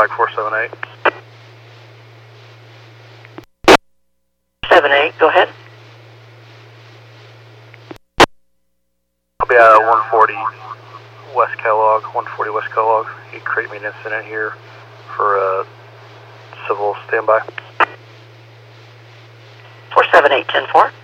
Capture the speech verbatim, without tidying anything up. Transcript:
Pike four seven eight. seven eight, go ahead. I'll be at one forty West Kellogg, one forty West Kellogg. You create me an incident here for uh, civil standby. four seven eight, ten four.